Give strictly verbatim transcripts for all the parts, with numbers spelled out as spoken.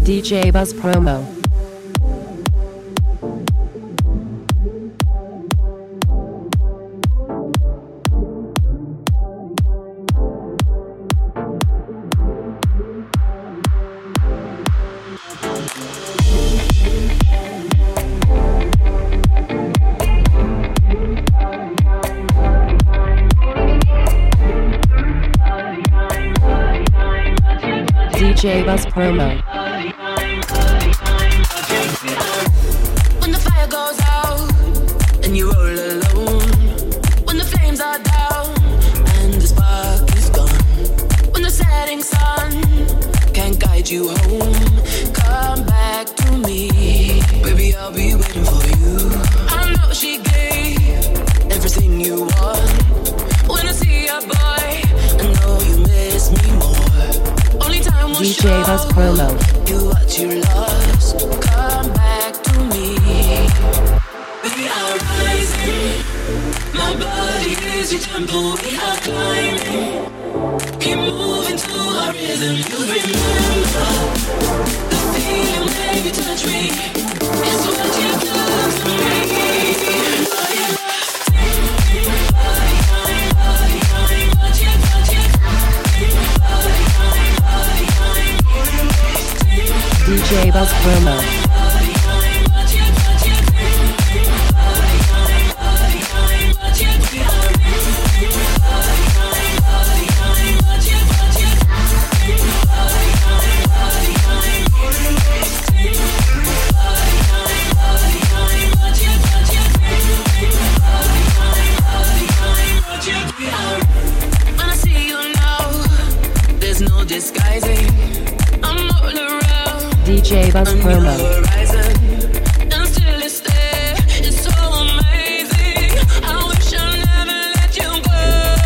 D J Buzz Promo. D J Buzz Promo. When the fire goes out and you're all alone, when the flames are down and the spark is gone, when the setting sun can't guide you home, come back to me, baby, I'll be waiting for you. I know she gave everything you want. When I see your boy, I know you miss me more. Only time will D J Buzz Promo. You what you lost, come back to me. We are rising, my body is your temple. We are climbing, keep moving to our rhythm. You remember the feeling when you touch me. It's what you do to me. Oh, yeah. Body, body, body, body, what you touch it. Body, body, body, D J Buzz Promo. When I see you now, there's no disguising. I'm all around. D J Buzz Promo. And still it's there. It's so amazing. I wish I never let you go.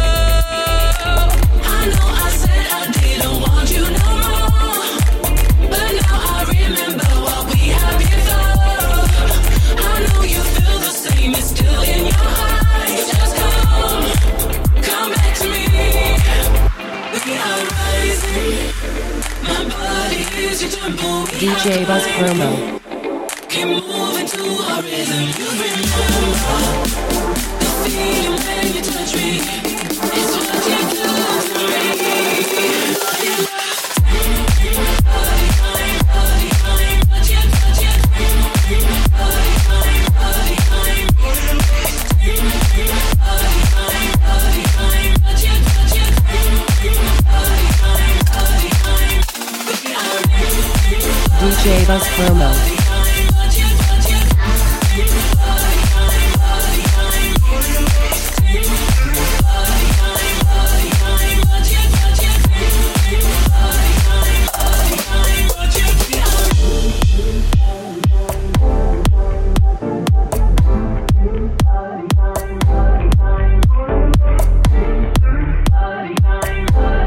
I know I said I didn't want you no more, but now I remember what we had before. I know you feel the same. It's still in your eyes. Just come, come back to me. We are rising. My body is your temple. D J Buzz Promo. Keep moving to our rhythm. You remember the feeling when you touch me. It's what you do to me. Oh, yeah. Body, body, body, body, what you touch it. Body, body, body, body, body, body, body, what you touch it. Body, body, body, D J Buzz Promo.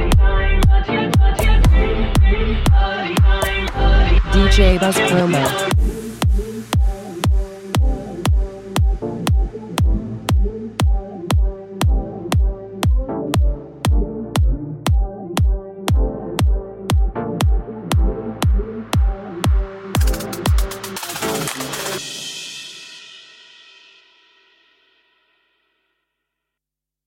D J Buzz Promo.